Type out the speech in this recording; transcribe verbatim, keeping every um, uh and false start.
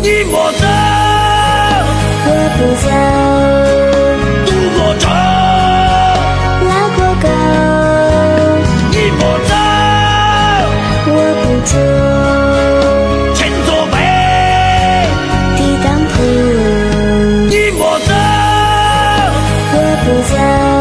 你莫走， 我不走， 渡过城， 拉过沟， 你莫走， 我不住， 前座北， 地当铺， 你莫走， 我不走。